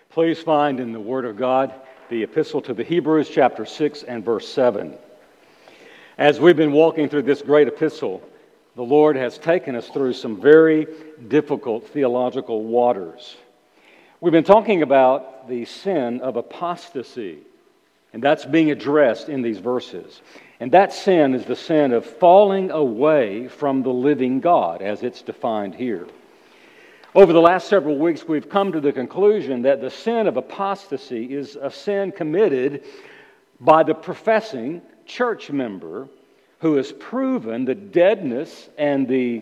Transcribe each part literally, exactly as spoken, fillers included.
Please find in the Word of God the Epistle to the Hebrews, chapter six and verse seven. As we've been walking through this great epistle, the Lord has taken us through some very difficult theological waters. We've been talking about the sin of apostasy, and that's being addressed in these verses. And that sin is the sin of falling away from the living God, as it's defined here. Over the last several weeks, we've come to the conclusion that the sin of apostasy is a sin committed by the professing church member who has proven the deadness and the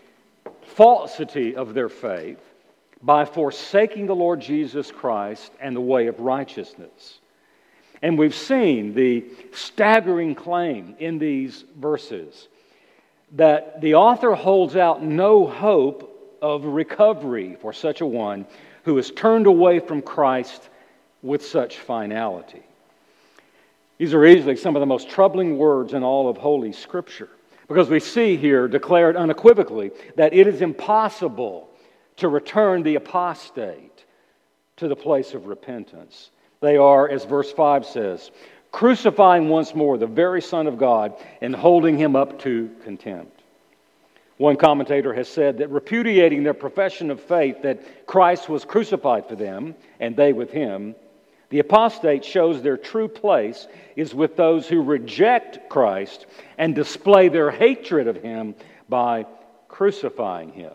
falsity of their faith by forsaking the Lord Jesus Christ and the way of righteousness. And we've seen the staggering claim in these verses that the author holds out no hope of recovery for such a one who has turned away from Christ with such finality. These are easily some of the most troubling words in all of Holy Scripture, because we see here declared unequivocally that it is impossible to return the apostate to the place of repentance. They are, as verse five says, crucifying once more the very Son of God and holding Him up to contempt. One commentator has said that repudiating their profession of faith that Christ was crucified for them and they with Him, the apostate shows their true place is with those who reject Christ and display their hatred of Him by crucifying Him.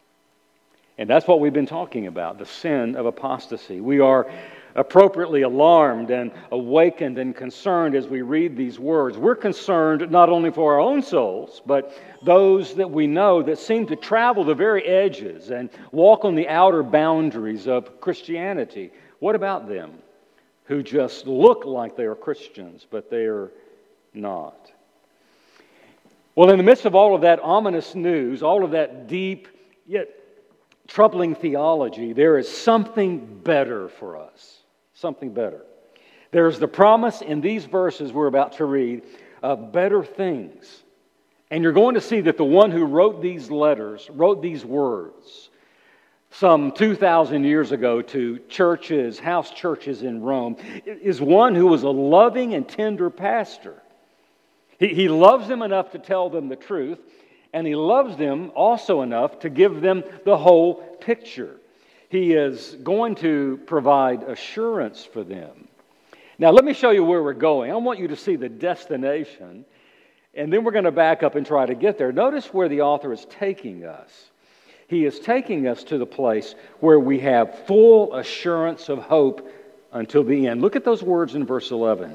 And that's what we've been talking about, the sin of apostasy. We are appropriately alarmed and awakened and concerned as we read these words. We're concerned not only for our own souls, but those that we know that seem to travel the very edges and walk on the outer boundaries of Christianity. What about them who just look like they are Christians, but they are not? Well, in the midst of all of that ominous news, all of that deep yet troubling theology, there is something better for us. Something better. There's the promise in these verses we're about to read of better things. And you're going to see that the one who wrote these letters, wrote these words, some two thousand years ago to churches, house churches in Rome, is one who was a loving and tender pastor. He, he loves them enough to tell them the truth, and he loves them also enough to give them the whole picture. He is going to provide assurance for them. Now, let me show you where we're going. I want you to see the destination, and then we're going to back up and try to get there. Notice where the author is taking us. He is taking us to the place where we have full assurance of hope until the end. Look at those words in verse eleven.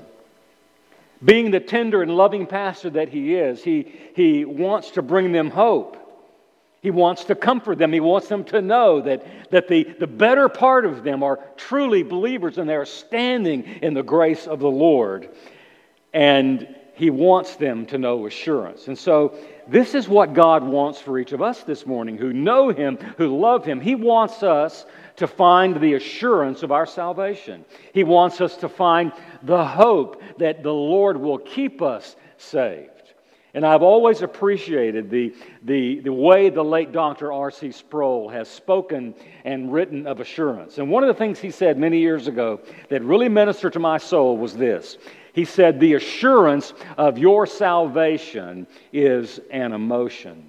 Being the tender and loving pastor that he is, he, he wants to bring them hope. He wants to comfort them. He wants them to know that, that the, the better part of them are truly believers and they are standing in the grace of the Lord. And he wants them to know assurance. And so this is what God wants for each of us this morning who know Him, who love Him. He wants us to find the assurance of our salvation. He wants us to find the hope that the Lord will keep us saved. And I've always appreciated the, the, the way the late Doctor R C Sproul has spoken and written of assurance. And one of the things he said many years ago that really ministered to my soul was this. He said, the assurance of your salvation is an emotion,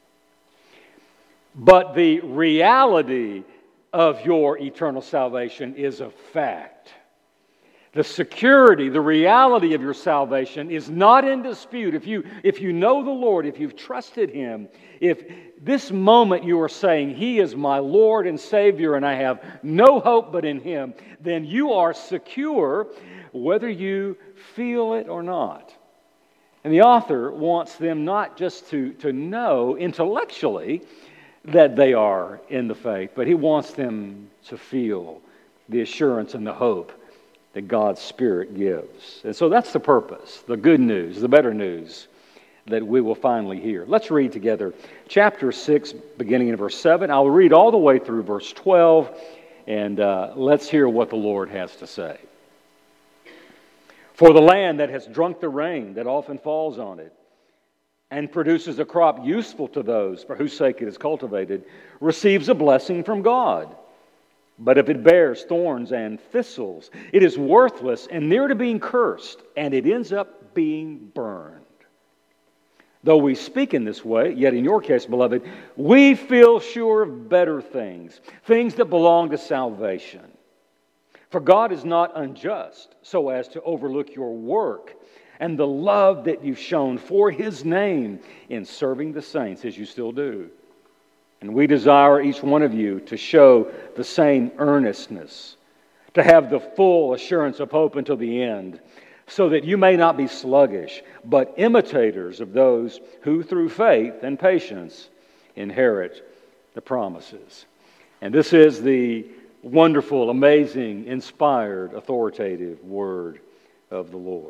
but the reality of your eternal salvation is a fact. The security, the reality of your salvation is not in dispute. If you, if you know the Lord, if you've trusted Him, if this moment you are saying, He is my Lord and Savior and I have no hope but in Him, then you are secure whether you feel it or not. And the author wants them not just to, to know intellectually that they are in the faith, but he wants them to feel the assurance and the hope that God's Spirit gives. And so that's the purpose, the good news, the better news that we will finally hear. Let's read together chapter six, beginning in verse seven. I'll read all the way through verse twelve, and uh, let's hear what the Lord has to say. For the land that has drunk the rain that often falls on it, and produces a crop useful to those for whose sake it is cultivated, receives a blessing from God. But if it bears thorns and thistles, it is worthless and near to being cursed, and it ends up being burned. Though we speak in this way, yet in your case, beloved, we feel sure of better things, things that belong to salvation. For God is not unjust so as to overlook your work and the love that you've shown for His name in serving the saints, as you still do. And we desire each one of you to show the same earnestness, to have the full assurance of hope until the end, so that you may not be sluggish, but imitators of those who through faith and patience inherit the promises. And this is the wonderful, amazing, inspired, authoritative word of the Lord.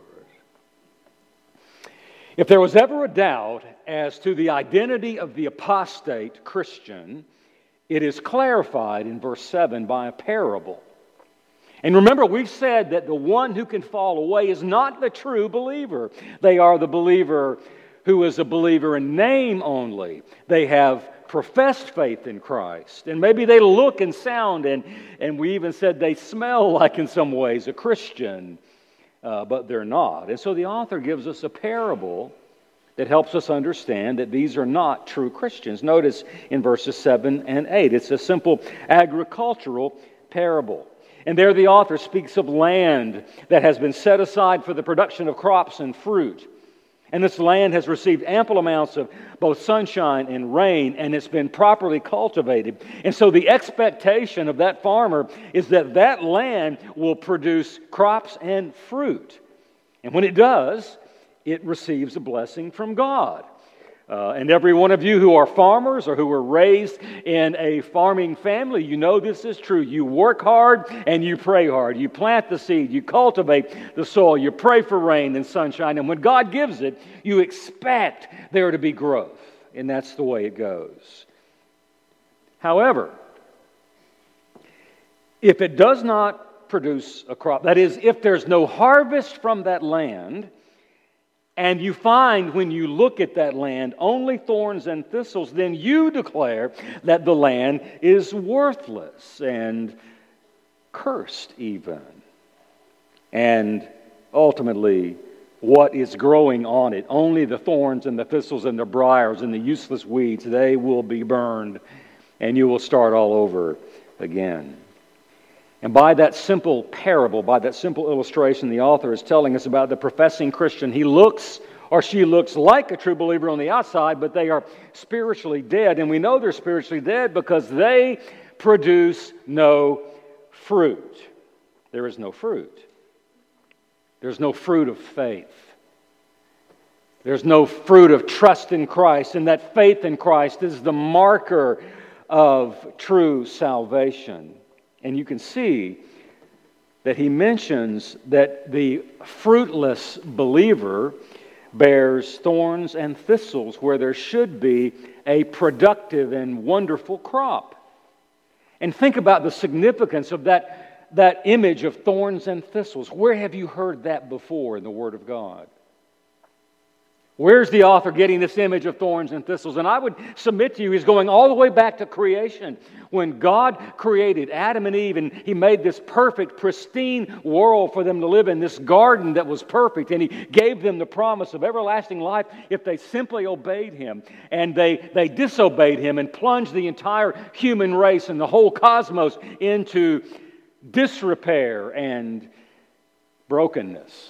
If there was ever a doubt as to the identity of the apostate Christian, it is clarified in verse seven by a parable. And remember, we've said that the one who can fall away is not the true believer. They are the believer who is a believer in name only. They have professed faith in Christ. And maybe they look and sound, and, and we even said they smell like, in some ways, a Christian. Uh, but they're not. And so the author gives us a parable that helps us understand that these are not true Christians. Notice in verses seven and eight, it's a simple agricultural parable. And there the author speaks of land that has been set aside for the production of crops and fruit. And this land has received ample amounts of both sunshine and rain, and it's been properly cultivated. And so the expectation of that farmer is that that land will produce crops and fruit. And when it does, it receives a blessing from God. Uh, and every one of you who are farmers or who were raised in a farming family, you know this is true. You work hard and you pray hard. You plant the seed, you cultivate the soil, you pray for rain and sunshine. And when God gives it, you expect there to be growth. And that's the way it goes. However, if it does not produce a crop, that is, if there's no harvest from that land, and you find when you look at that land only thorns and thistles, then you declare that the land is worthless and cursed even. And ultimately, what is growing on it, only the thorns and the thistles and the briars and the useless weeds, they will be burned, and you will start all over again. And by that simple parable, by that simple illustration, the author is telling us about the professing Christian. He looks or she looks like a true believer on the outside, but they are spiritually dead. And we know they're spiritually dead because they produce no fruit. There is no fruit. There's no fruit of faith. There's no fruit of trust in Christ. And that faith in Christ is the marker of true salvation. And you can see that he mentions that the fruitless believer bears thorns and thistles where there should be a productive and wonderful crop. And think about the significance of that, that image of thorns and thistles. Where have you heard that before in the Word of God? Where's the author getting this image of thorns and thistles? And I would submit to you, he's going all the way back to creation. When God created Adam and Eve, and He made this perfect, pristine world for them to live in, this garden that was perfect, and He gave them the promise of everlasting life if they simply obeyed Him. And they, they disobeyed Him and plunged the entire human race and the whole cosmos into disrepair and brokenness.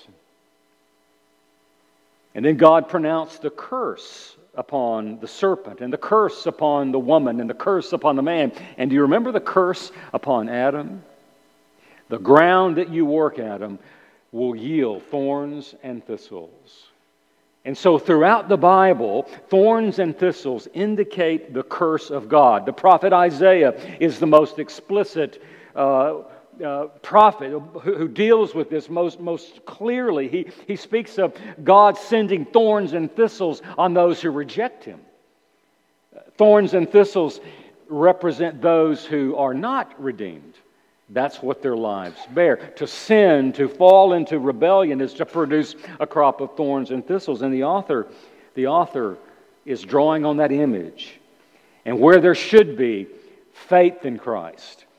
And then God pronounced the curse upon the serpent, and the curse upon the woman, and the curse upon the man. And do you remember the curse upon Adam? The ground that you work, Adam, will yield thorns and thistles. And so throughout the Bible, thorns and thistles indicate the curse of God. The prophet Isaiah is the most explicit uh, Uh, prophet who, who deals with this most, most clearly. He, he speaks of God sending thorns and thistles on those who reject Him. Thorns and thistles represent those who are not redeemed. That's what their lives bear. To sin, to fall into rebellion, is to produce a crop of thorns and thistles. And the author, the author is drawing on that image. And where there should be faith in Christ,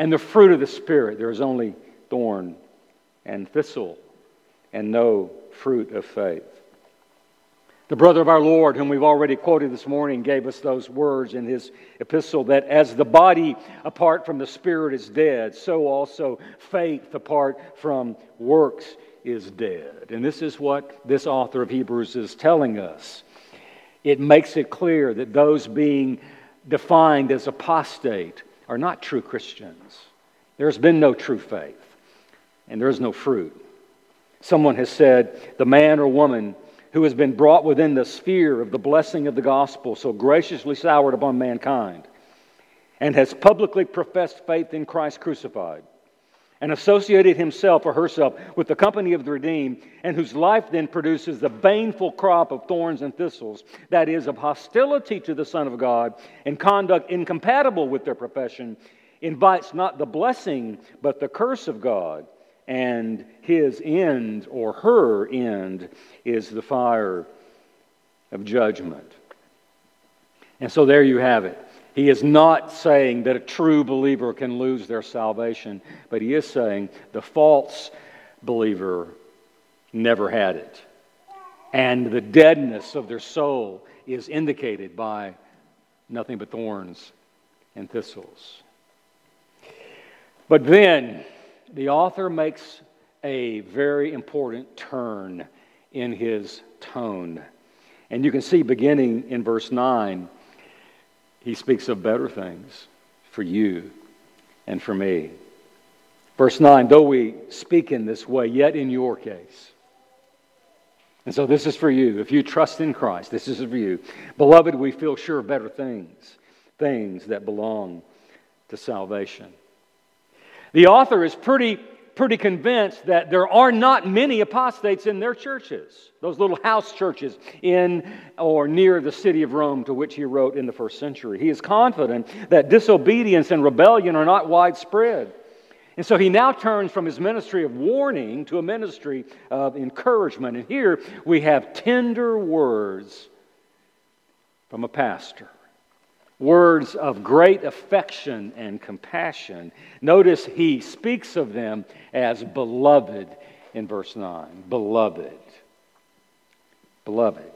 And the fruit of the Spirit, there is only thorn and thistle, and no fruit of faith. The brother of our Lord, whom we've already quoted this morning, gave us those words in his epistle that as the body apart from the Spirit is dead, so also faith apart from works is dead. And this is what this author of Hebrews is telling us. It makes it clear that those being defined as apostate are not true Christians. There's been no true faith, and there is no fruit. Someone has said, the man or woman who has been brought within the sphere of the blessing of the gospel so graciously showered upon mankind, and has publicly professed faith in Christ crucified, and associated himself or herself with the company of the redeemed, and whose life then produces the baneful crop of thorns and thistles, that is, of hostility to the Son of God, and conduct incompatible with their profession, invites not the blessing, but the curse of God, and his end or her end is the fire of judgment. And so there you have it. He is not saying that a true believer can lose their salvation, but he is saying the false believer never had it. And the deadness of their soul is indicated by nothing but thorns and thistles. But then the author makes a very important turn in his tone. And you can see beginning in verse nine, he speaks of better things for you and for me. Verse nine, though we speak in this way, yet in your case. And so this is for you. If you trust in Christ, this is for you. Beloved, we feel sure of better things, things that belong to salvation. The author is pretty, pretty convinced that there are not many apostates in their churches, those little house churches in or near the city of Rome to which he wrote in the first century. He is confident that disobedience and rebellion are not widespread. And so he now turns from his ministry of warning to a ministry of encouragement. And here we have tender words from a pastor. Words of great affection and compassion. Notice he speaks of them as beloved in verse nine. Beloved. Beloved.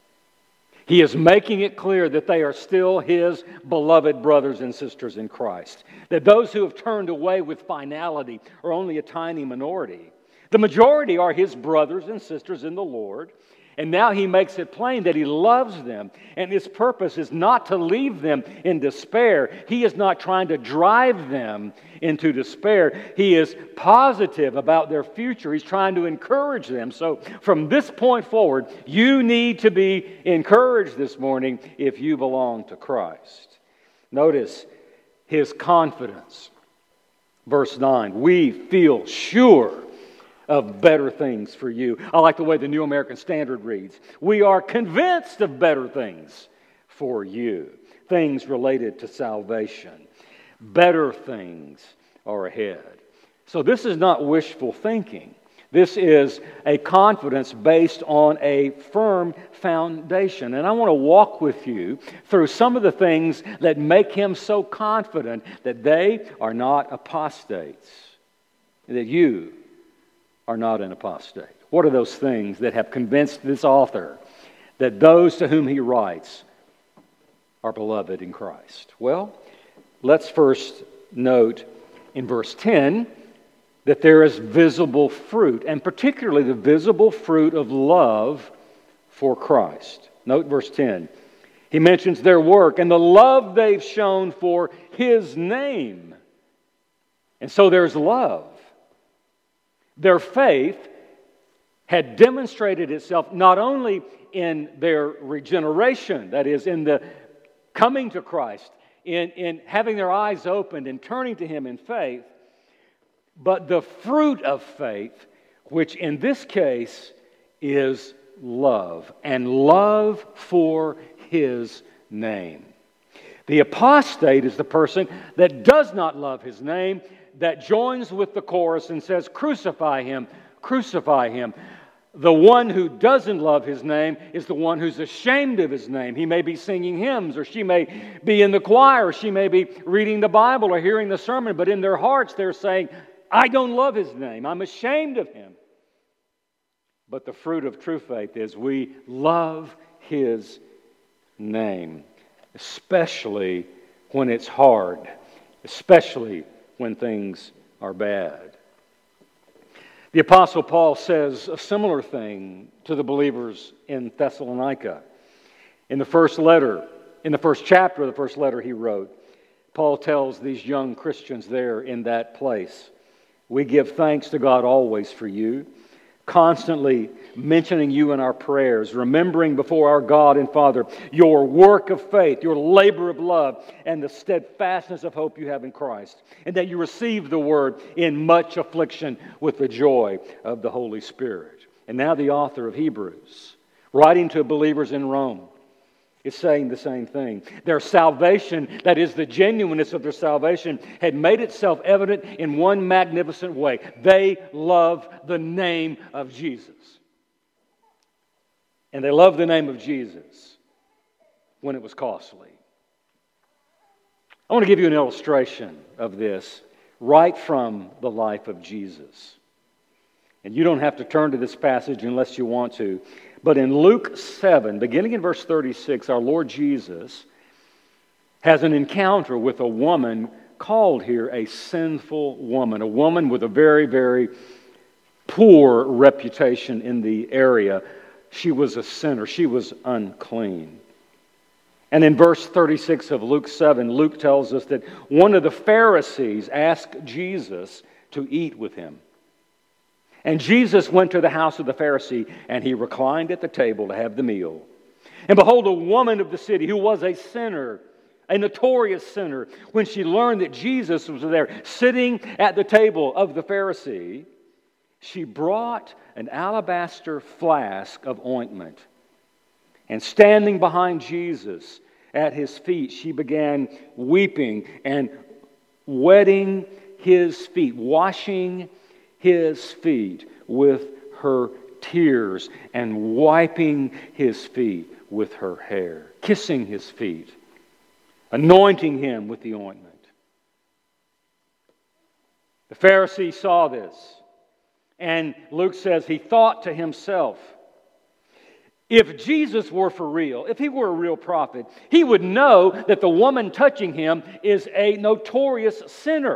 He is making it clear that they are still his beloved brothers and sisters in Christ. That those who have turned away with finality are only a tiny minority. The majority are his brothers and sisters in the Lord. And now he makes it plain that he loves them. And his purpose is not to leave them in despair. He is not trying to drive them into despair. He is positive about their future. He's trying to encourage them. So from this point forward, you need to be encouraged this morning if you belong to Christ. Notice his confidence. Verse nine, we feel sure of better things for you. I like the way the New American Standard reads. We are convinced of better things for you. Things related to salvation. Better things are ahead. So this is not wishful thinking. This is a confidence based on a firm foundation. And I want to walk with you through some of the things that make him so confident that they are not apostates. That you are not an apostate. What are those things that have convinced this author that those to whom he writes are beloved in Christ? Well, let's first note in verse ten that there is visible fruit, and particularly the visible fruit of love for Christ. Note verse ten. He mentions their work and the love they've shown for his name. And so there's love. Their faith had demonstrated itself not only in their regeneration, that is, in the coming to Christ, in, in having their eyes opened and turning to Him in faith, but the fruit of faith, which in this case is love, and love for His name. The apostate is the person that does not love His name, that joins with the chorus and says, crucify Him, crucify Him. The one who doesn't love His name is the one who's ashamed of His name. He may be singing hymns, or she may be in the choir, or she may be reading the Bible or hearing the sermon, but in their hearts they're saying, I don't love His name. I'm ashamed of Him. But the fruit of true faith is we love His name, especially when it's hard, especially when things are bad. The Apostle Paul says a similar thing to the believers in Thessalonica. In the first letter, in the first chapter of the first letter he wrote, Paul tells these young Christians there in that place, we give thanks to God always for you, constantly mentioning you in our prayers, remembering before our God and Father your work of faith, your labor of love, and the steadfastness of hope you have in Christ, and that you receive the word in much affliction with the joy of the Holy Spirit. And now the author of Hebrews, writing to believers in Rome, is saying the same thing. Their salvation, that is the genuineness of their salvation, had made itself evident in one magnificent way. They love the name of Jesus. And they loved the name of Jesus when it was costly. I want to give you an illustration of this right from the life of Jesus. And you don't have to turn to this passage unless you want to. But in Luke seven, beginning in verse thirty-six, our Lord Jesus has an encounter with a woman called here a sinful woman, a woman with a very, very poor reputation in the area. She was a sinner. She was unclean. And in verse thirty-six of Luke seven, Luke tells us that one of the Pharisees asked Jesus to eat with him. And Jesus went to the house of the Pharisee, and he reclined at the table to have the meal. And behold, a woman of the city who was a sinner, a notorious sinner, when she learned that Jesus was there sitting at the table of the Pharisee, she brought an alabaster flask of ointment. And standing behind Jesus at his feet, she began weeping and wetting his feet, washing his feet with her tears and wiping his feet with her hair, kissing his feet, anointing him with the ointment. The Pharisee saw this, and Luke says he thought to himself, if Jesus were for real, if he were a real prophet, he would know that the woman touching him is a notorious sinner.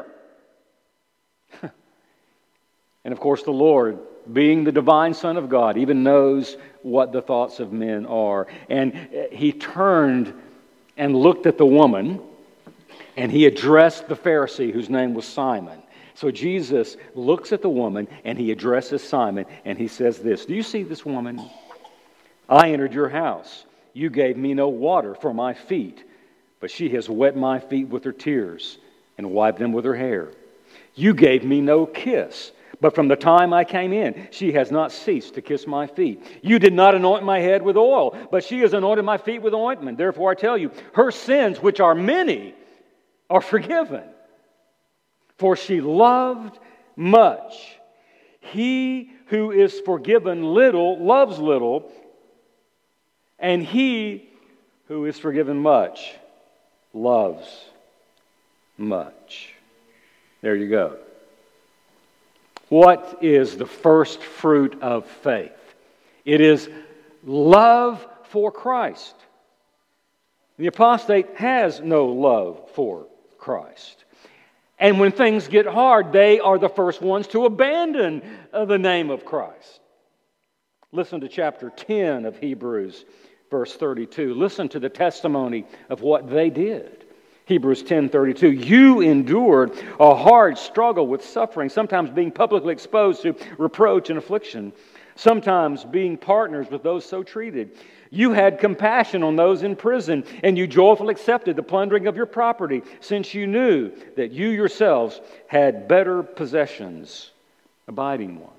And of course, the Lord, being the divine Son of God, even knows what the thoughts of men are. And he turned and looked at the woman, and he addressed the Pharisee, whose name was Simon. So Jesus looks at the woman, and he addresses Simon, and he says this, do you see this woman? I entered your house. You gave me no water for my feet, but she has wet my feet with her tears and wiped them with her hair. You gave me no kiss, but from the time I came in, she has not ceased to kiss my feet. You did not anoint my head with oil, but she has anointed my feet with ointment. Therefore I tell you, her sins, which are many, are forgiven. For she loved much. He who is forgiven little loves little, and he who is forgiven much loves much. There you go. What is the first fruit of faith? It is love for Christ. The apostate has no love for Christ. And when things get hard, they are the first ones to abandon the name of Christ. Listen to chapter ten of Hebrews, verse thirty-two. Listen to the testimony of what they did. Hebrews ten thirty-two. You endured a hard struggle with suffering, sometimes being publicly exposed to reproach and affliction, sometimes being partners with those so treated. You had compassion on those in prison, and you joyfully accepted the plundering of your property, since you knew that you yourselves had better possessions, abiding ones.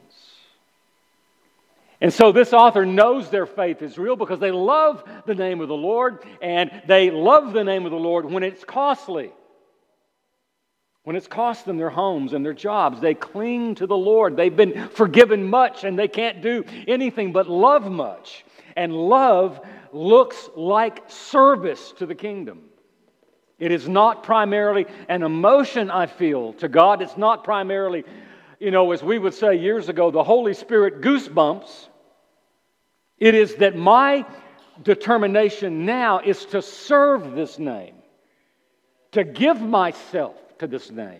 And so this author knows their faith is real because they love the name of the Lord, and they love the name of the Lord when it's costly, when it's cost them their homes and their jobs, they cling to the Lord. They've been forgiven much and they can't do anything but love much. And love looks like service to the kingdom. It is not primarily an emotion I feel to God. It's not primarily, you know, as we would say years ago, the Holy Spirit goosebumps. It is that my determination now is to serve this name, to give myself to this name.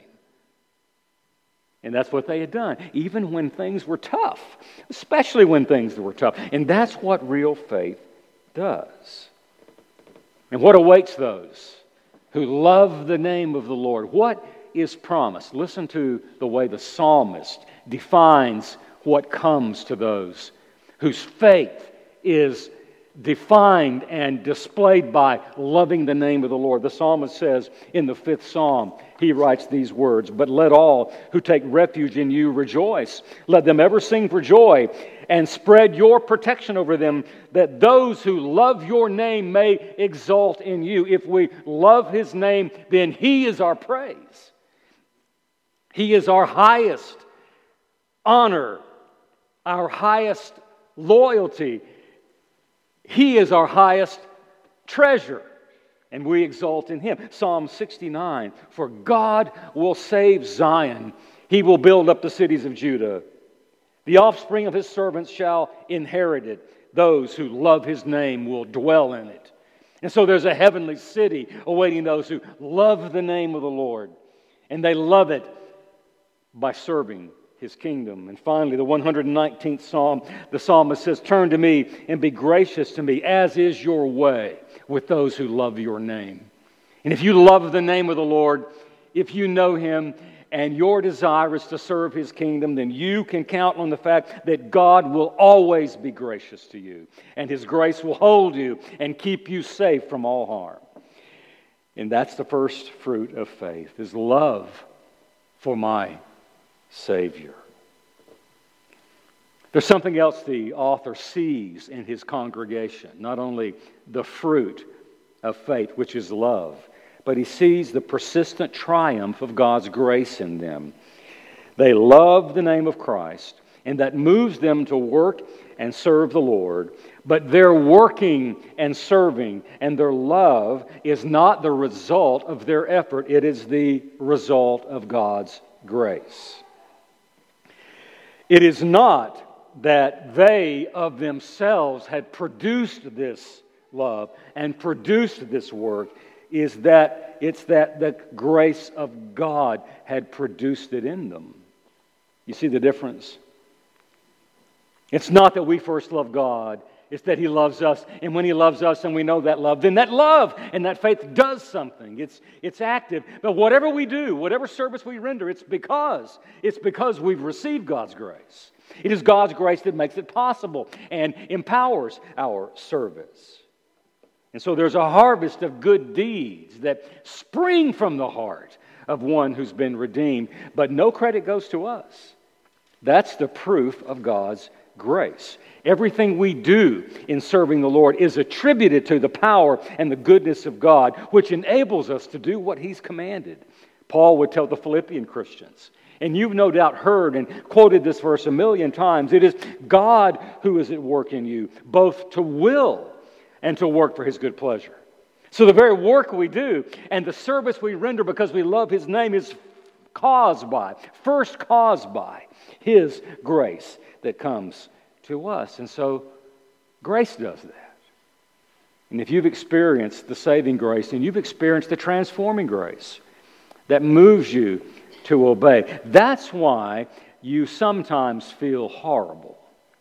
And that's what they had done, even when things were tough, especially when things were tough. And that's what real faith does. And what awaits those who love the name of the Lord? What is promised? Listen to the way the psalmist defines what comes to those whose faith is defined and displayed by loving the name of the Lord. The psalmist says in the fifth psalm, he writes these words, "But let all who take refuge in you rejoice. Let them ever sing for joy and spread your protection over them, that those who love your name may exalt in you." If we love His name, then He is our praise. He is our highest honor, our highest loyalty. He is our highest treasure, and we exalt in Him. Psalm sixty-nine, "For God will save Zion. He will build up the cities of Judah. The offspring of His servants shall inherit it. Those who love His name will dwell in it." And so there's a heavenly city awaiting those who love the name of the Lord, and they love it by serving His kingdom. And finally, the one hundred nineteenth Psalm, the psalmist says, "Turn to me and be gracious to me, as is your way with those who love your name." And if you love the name of the Lord, if you know Him, and your desire is to serve His kingdom, then you can count on the fact that God will always be gracious to you, and His grace will hold you and keep you safe from all harm. And that's the first fruit of faith, is love for my Savior. There's something else the author sees in his congregation. Not only the fruit of faith, which is love, but he sees the persistent triumph of God's grace in them. They love the name of Christ, and that moves them to work and serve the Lord. But their working and serving and their love is not the result of their effort. It is the result of God's grace. It is not that they of themselves had produced this love and produced this work. Is that it's that the grace of God had produced it in them. You see the difference? It's not that we first love God. It's that He loves us. And when He loves us and we know that love, then that love and that faith does something. It's, it's active. But whatever we do, whatever service we render, it's because, it's because we've received God's grace. It is God's grace that makes it possible and empowers our service. And so there's a harvest of good deeds that spring from the heart of one who's been redeemed. But no credit goes to us. That's the proof of God's grace. Everything we do in serving the Lord is attributed to the power and the goodness of God, which enables us to do what He's commanded. Paul would tell the Philippian Christians, and you've no doubt heard and quoted this verse a million times, it is God who is at work in you, both to will and to work for His good pleasure. So the very work we do and the service we render because we love His name is caused by, first caused by His grace that comes to us. And so grace does that. And if you've experienced the saving grace and you've experienced the transforming grace that moves you to obey, that's why you sometimes feel horrible.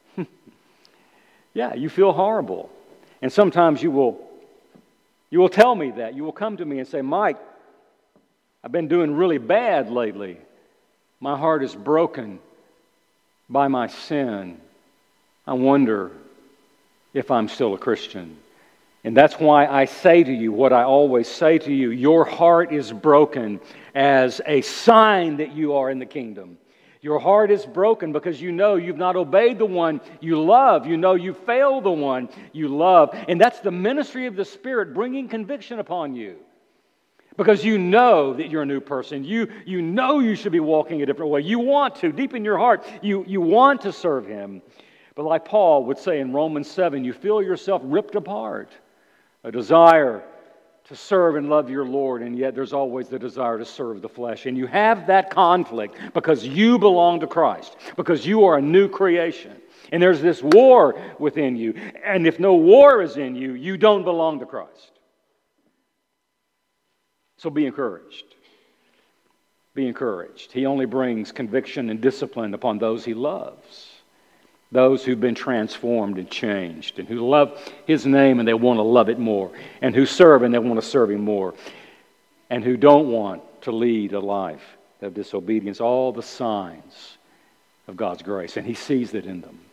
Yeah, you feel horrible. And sometimes you will you will tell me that. You will come to me and say, "Mike, I've been doing really bad lately. My heart is broken by my sin. I wonder if I'm still a Christian." And that's why I say to you what I always say to you. Your heart is broken as a sign that you are in the kingdom. Your heart is broken because you know you've not obeyed the one you love. You know you failed the one you love. And that's the ministry of the Spirit bringing conviction upon you. Because you know that you're a new person. You, you know you should be walking a different way. You want to. Deep in your heart, you, you want to serve Him. But like Paul would say in Romans seven, you feel yourself ripped apart. A desire to serve and love your Lord, and yet there's always the desire to serve the flesh. And you have that conflict because you belong to Christ, because you are a new creation. And there's this war within you. And if no war is in you, you don't belong to Christ. So be encouraged. Be encouraged. He only brings conviction and discipline upon those He loves. Those who've been transformed and changed, and who love His name and they want to love it more, and who serve and they want to serve Him more, and who don't want to lead a life of disobedience. All the signs of God's grace, and He sees that in them.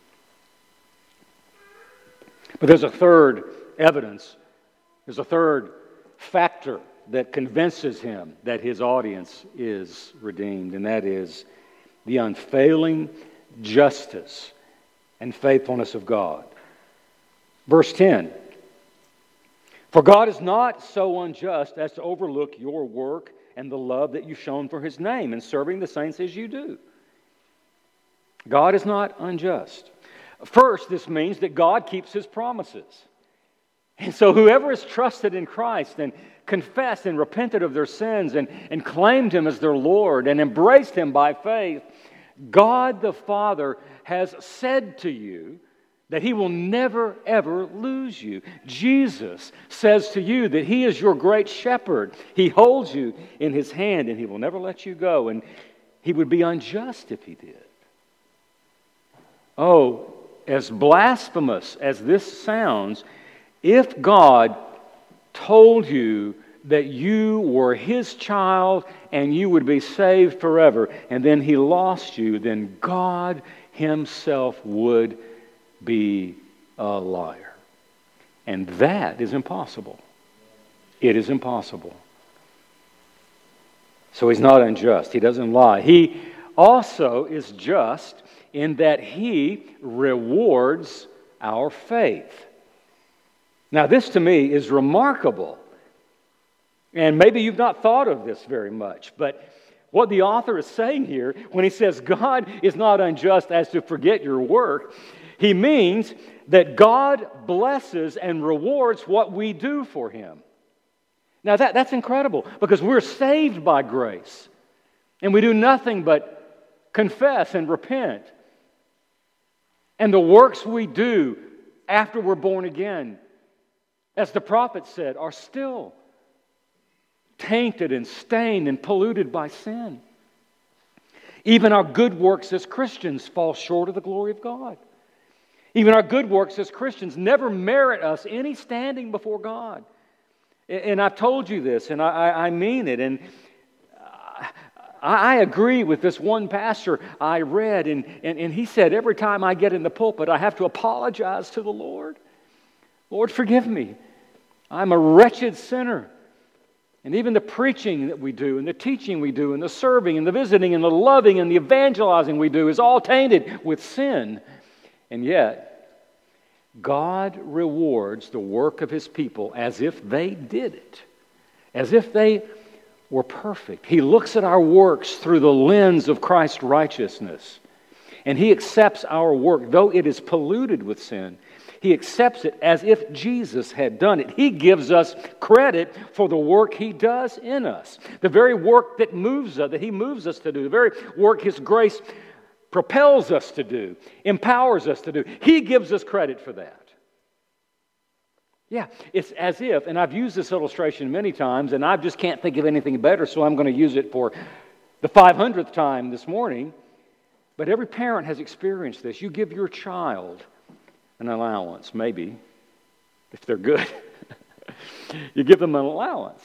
But there's a third evidence, there's a third factor that convinces Him that His audience is redeemed, and that is the unfailing justice and faithfulness of God. Verse ten, for God is not so unjust as to overlook your work and the love that you've shown for His name in serving the saints as you do. God is not unjust. First, this means that God keeps His promises. And so whoever has trusted in Christ and confessed and repented of their sins and, and claimed Him as their Lord and embraced Him by faith, God the Father has said to you that He will never, ever lose you. Jesus says to you that He is your great shepherd. He holds you in His hand and He will never let you go. And He would be unjust if He did. Oh, as blasphemous as this sounds, if God told you that you were His child and you would be saved forever, and then He lost you, then God Himself would be a liar. And that is impossible. It is impossible. So He's not unjust. He doesn't lie. He also is just in that He rewards our faith. Now, this to me is remarkable. And maybe you've not thought of this very much, but what the author is saying here, when he says God is not unjust as to forget your work, he means that God blesses and rewards what we do for Him. Now that, that's incredible, because we're saved by grace, and we do nothing but confess and repent. And the works we do after we're born again, as the prophet said, are still tainted and stained and polluted by sin. Even our good works as Christians fall short of the glory of God. Even our good works as Christians never merit us any standing before God. And I've told you this, and I, I mean it, and I agree with this one pastor I read, and, and, and he said, every time I get in the pulpit, I have to apologize to the Lord. Lord, forgive me. I'm a wretched sinner. And even the preaching that we do, and the teaching we do, and the serving, and the visiting, and the loving, and the evangelizing we do is all tainted with sin. And yet, God rewards the work of His people as if they did it, as if they were perfect. He looks at our works through the lens of Christ's righteousness, and He accepts our work, though it is polluted with sin. He accepts it as if Jesus had done it. He gives us credit for the work He does in us. The very work that moves us, that He moves us to do. The very work His grace propels us to do, empowers us to do. He gives us credit for that. Yeah, it's as if, and I've used this illustration many times, and I just can't think of anything better, so I'm going to use it for the five hundredth time this morning. But every parent has experienced this. You give your child an allowance, maybe, if they're good. You give them an allowance.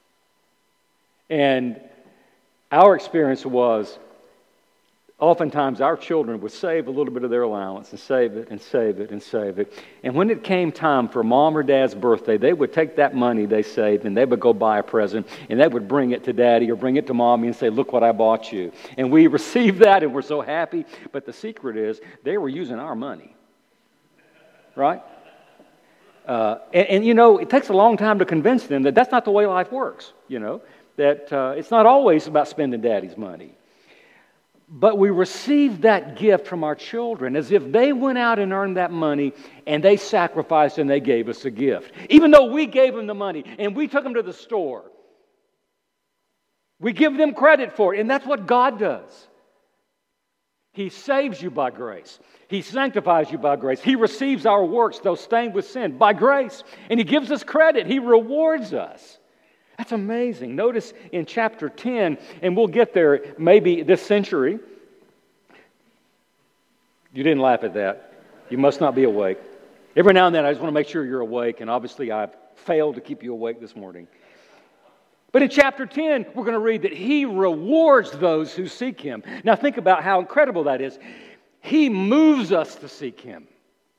And our experience was, oftentimes our children would save a little bit of their allowance and save it and save it and save it. And when it came time for mom or dad's birthday, they would take that money they saved and they would go buy a present, and they would bring it to daddy or bring it to mommy and say, look what I bought you. And we received that and we're so happy. But the secret is they were using our money. Right? Uh, and, and, you know, it takes a long time to convince them that that's not the way life works, you know, that uh, it's not always about spending daddy's money. But we receive that gift from our children as if they went out and earned that money and they sacrificed and they gave us a gift. Even though we gave them the money and we took them to the store, we give them credit for it, and that's what God does. He saves you by grace. He sanctifies you by grace. He receives our works, though stained with sin, by grace. And He gives us credit. He rewards us. That's amazing. Notice in chapter ten, and we'll get there maybe this century. You didn't laugh at that. You must not be awake. Every now and then I just want to make sure you're awake, and obviously I've failed to keep you awake this morning. But in chapter ten, we're going to read that He rewards those who seek Him. Now think about how incredible that is. He moves us to seek Him.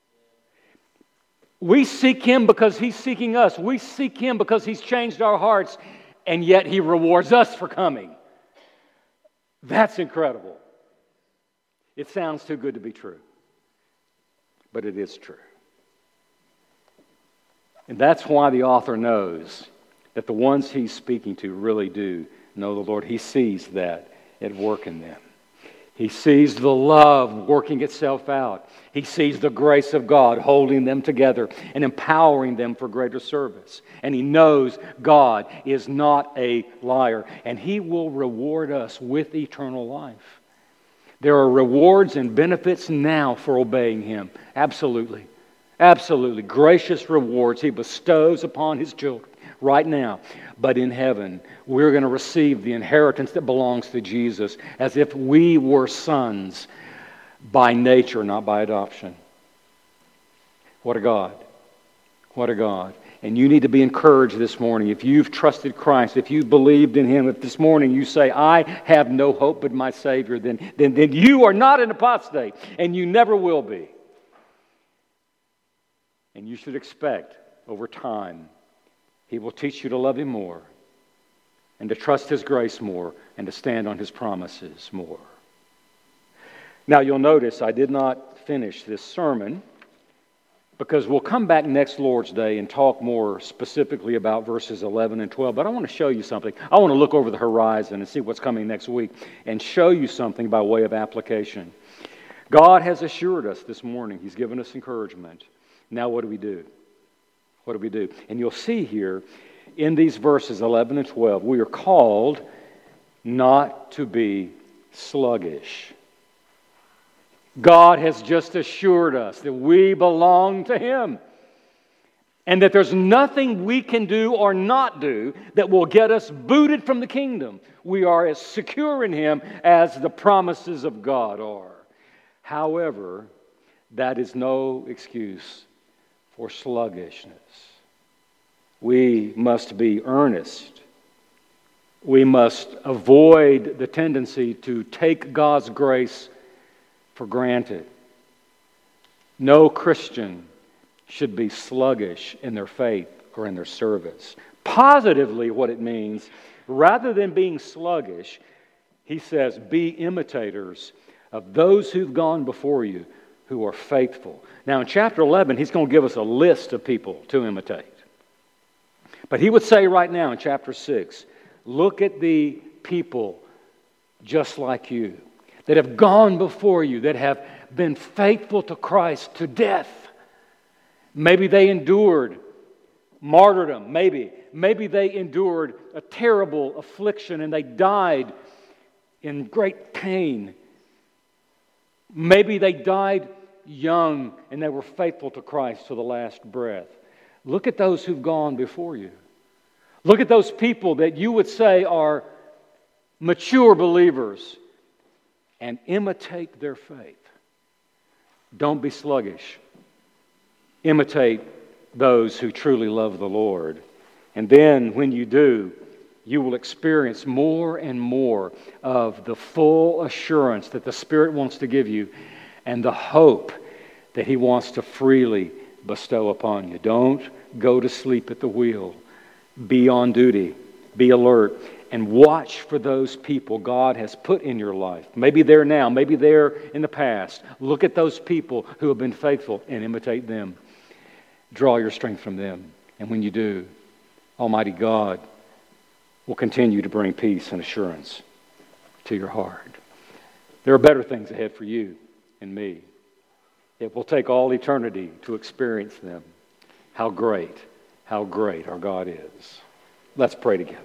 We seek Him because He's seeking us. We seek Him because He's changed our hearts, and yet He rewards us for coming. That's incredible. It sounds too good to be true, but it is true. And that's why the author knows that the ones he's speaking to really do know the Lord. He sees that at work in them. He sees the love working itself out. He sees the grace of God holding them together and empowering them for greater service. And he knows God is not a liar, and He will reward us with eternal life. There are rewards and benefits now for obeying Him. Absolutely. Absolutely. Gracious rewards He bestows upon His children right now. But in heaven, we're going to receive the inheritance that belongs to Jesus as if we were sons by nature, not by adoption. What a God. What a God. And you need to be encouraged this morning. If you've trusted Christ, if you've believed in Him, if this morning you say, I have no hope but my Savior, then, then, then you are not an apostate, and you never will be. And you should expect over time He will teach you to love Him more, and to trust His grace more, and to stand on His promises more. Now you'll notice I did not finish this sermon, because we'll come back next Lord's Day and talk more specifically about verses eleven and twelve. But I want to show you something. I want to look over the horizon and see what's coming next week and show you something by way of application. God has assured us this morning. He's given us encouragement. Now what do we do? What do we do? And you'll see here in these verses eleven and twelve, we are called not to be sluggish. God has just assured us that we belong to Him, and that there's nothing we can do or not do that will get us booted from the kingdom. We are as secure in Him as the promises of God are. However, that is no excuse for sluggishness. We must be earnest. We must avoid the tendency to take God's grace for granted. No Christian should be sluggish in their faith or in their service. Positively, what it means, rather than being sluggish, he says, be imitators of those who've gone before you who are faithful. Now in chapter eleven, he's going to give us a list of people to imitate. But he would say right now in chapter six, look at the people just like you, that have gone before you, that have been faithful to Christ to death. Maybe they endured martyrdom, maybe. Maybe they endured a terrible affliction and they died in great pain. Maybe they died young and they were faithful to Christ to the last breath. Look at those who've gone before you. Look at those people that you would say are mature believers, and imitate their faith. Don't be sluggish. Imitate those who truly love the Lord. And then when you do, you will experience more and more of the full assurance that the Spirit wants to give you and the hope that He wants to freely bestow upon you. Don't go to sleep at the wheel. Be on duty. Be alert. And watch for those people God has put in your life. Maybe they're now, maybe they're in the past. Look at those people who have been faithful and imitate them. Draw your strength from them. And when you do, Almighty God will continue to bring peace and assurance to your heart. There are better things ahead for you and me. It will take all eternity to experience them. How great, how great our God is. Let's pray together.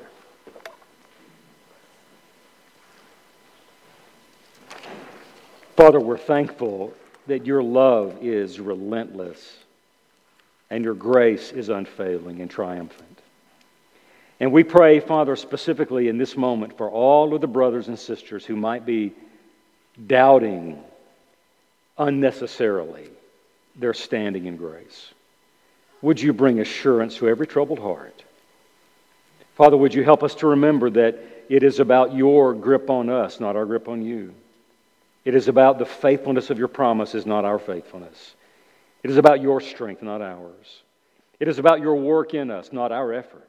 Father, we're thankful that your love is relentless and your grace is unfailing and triumphant. And we pray, Father, specifically in this moment for all of the brothers and sisters who might be doubting unnecessarily their standing in grace. Would you bring assurance to every troubled heart? Father, would you help us to remember that it is about your grip on us, not our grip on you. It is about the faithfulness of your promises, not our faithfulness. It is about your strength, not ours. It is about your work in us, not our effort.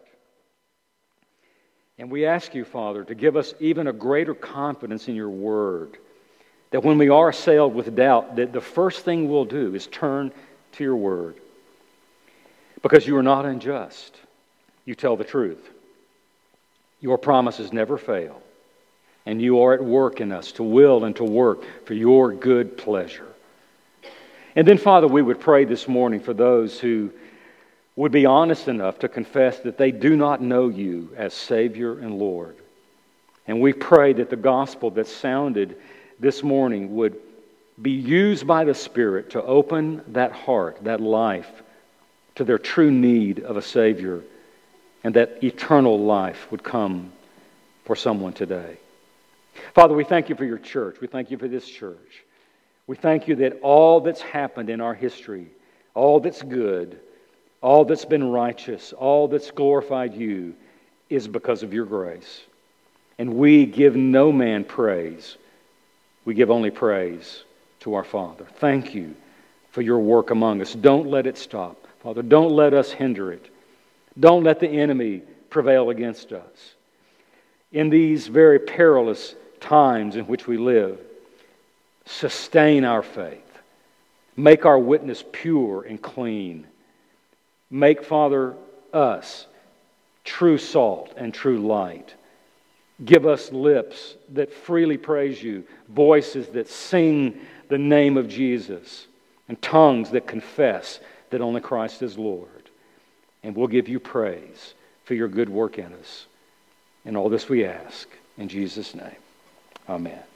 And we ask you, Father, to give us even a greater confidence in your word, that when we are assailed with doubt, that the first thing we'll do is turn to your word. Because you are not unjust. You tell the truth. Your promises never fail. And you are at work in us to will and to work for your good pleasure. And then, Father, we would pray this morning for those who would be honest enough to confess that they do not know you as Savior and Lord. And we pray that the gospel that sounded this morning would be used by the Spirit to open that heart, that life, to their true need of a Savior, and that eternal life would come for someone today. Father, we thank you for your church. We thank you for this church. We thank you that all that's happened in our history, all that's good, all that's been righteous, all that's glorified you, is because of your grace. And we give no man praise. We give only praise to our Father. Thank you for your work among us. Don't let it stop. Father, don't let us hinder it. Don't let the enemy prevail against us. In these very perilous times in which we live, sustain our faith. Make our witness pure and clean. Make, Father, us true salt and true light. Give us lips that freely praise you, voices that sing the name of Jesus, and tongues that confess that only Christ is Lord. And we'll give you praise for your good work in us. And all this we ask in Jesus' name. Amen.